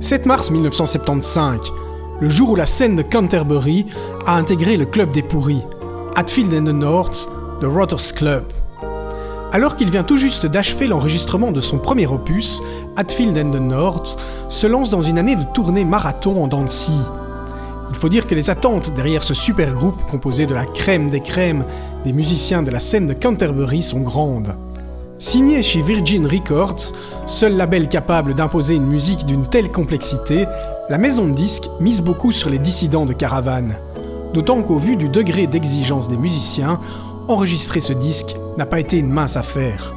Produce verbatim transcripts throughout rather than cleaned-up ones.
sept mars mille neuf cent soixante-quinze, le jour où la scène de Canterbury a intégré le club des pourris, Hatfield and the North, The Rotters Club. Alors qu'il vient tout juste d'achever l'enregistrement de son premier opus, Hatfield and the North se lance dans une année de tournée marathon en dents de scie. Il faut dire que les attentes derrière ce super groupe composé de la crème des crèmes des musiciens de la scène de Canterbury sont grandes. Signé chez Virgin Records, seul label capable d'imposer une musique d'une telle complexité, la maison de disques mise beaucoup sur les dissidents de Caravane. D'autant qu'au vu du degré d'exigence des musiciens, enregistrer ce disque n'a pas été une mince affaire.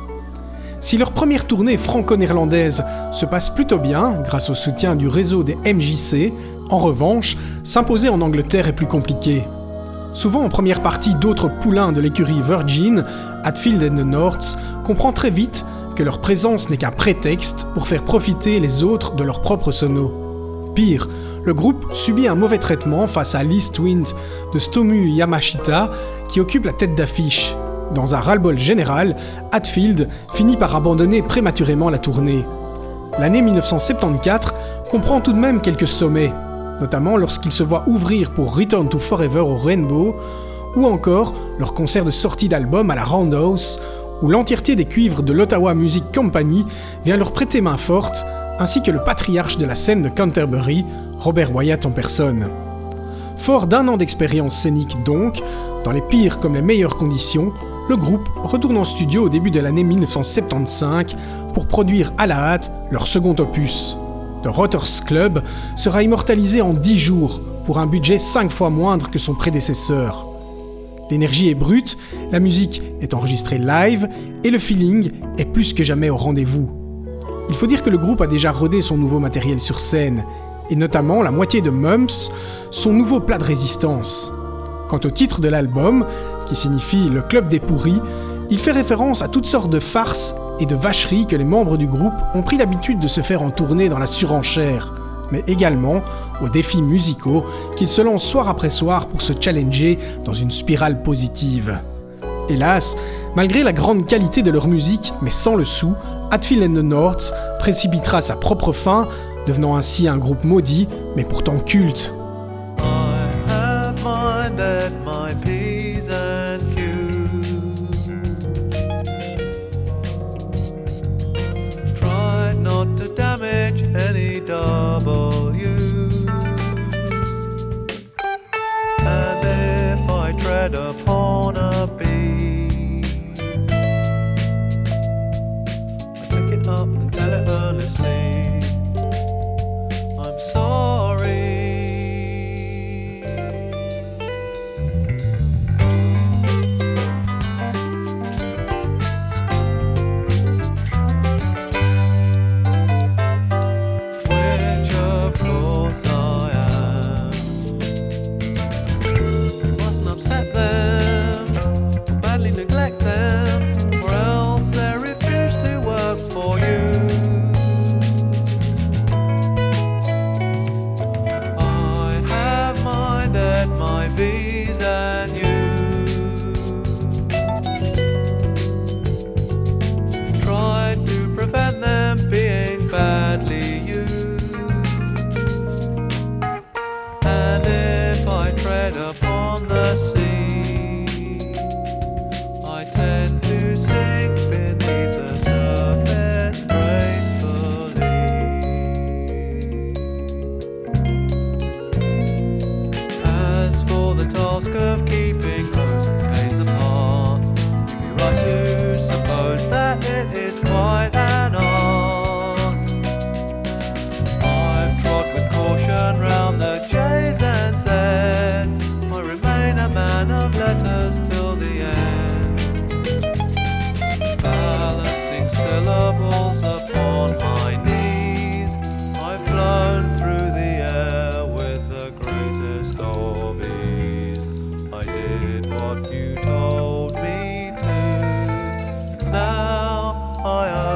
Si leur première tournée franco-néerlandaise se passe plutôt bien, grâce au soutien du réseau des M J C, en revanche, s'imposer en Angleterre est plus compliqué. Souvent en première partie d'autres poulains de l'écurie Virgin, Hatfield and the North comprend très vite que leur présence n'est qu'un prétexte pour faire profiter les autres de leur propre sono. Pire, le groupe subit un mauvais traitement face à l'East Wind de Stomu Yamashita qui occupe la tête d'affiche. Dans un ras-le-bol général, Hatfield finit par abandonner prématurément la tournée. L'année mille neuf cent soixante-quatorze comprend tout de même quelques sommets, notamment lorsqu'ils se voient ouvrir pour Return to Forever au Rainbow, ou encore leur concert de sortie d'album à la Roundhouse, où l'entièreté des cuivres de l'Ottawa Music Company vient leur prêter main forte, ainsi que le patriarche de la scène de Canterbury, Robert Wyatt en personne. Fort d'un an d'expérience scénique donc, dans les pires comme les meilleures conditions, le groupe retourne en studio au début de l'année mille neuf cent soixante-quinze pour produire à la hâte leur second opus. The Rotters Club sera immortalisé en dix jours pour un budget cinq fois moindre que son prédécesseur. L'énergie est brute, la musique est enregistrée live et le feeling est plus que jamais au rendez-vous. Il faut dire que le groupe a déjà rodé son nouveau matériel sur scène, et notamment la moitié de Mumps, son nouveau plat de résistance. Quant au titre de l'album, qui signifie le club des pourris, il fait référence à toutes sortes de farces et de vacheries que les membres du groupe ont pris l'habitude de se faire en tournée dans la surenchère, mais également aux défis musicaux qu'ils se lancent soir après soir pour se challenger dans une spirale positive. Hélas, malgré la grande qualité de leur musique, mais sans le sou, Hatfield and the North précipitera sa propre fin, devenant ainsi un groupe maudit, mais pourtant culte. I have minded my P's and Q's, tried not to damage any W's, and if I tread upon a B, I pick it up and tell it earnestly, I'm sorry. Which of course I am. Mustn't upset them, or badly neglect them, or else they refuse to work for you. I have minded my V's and U's, tried to prevent them being badly used, and if I tread upon the sea, I tend to sink beneath the surface gracefully. As for the task of keeping Rose and K's apart, you'd be right to suppose that it is quite an art. I've trod with caution round the J's and Z's, I remain a man of letters till the end, balancing syllables upon my knees. I've flown through the air with the greatest of ease. I did what you told me to. Now I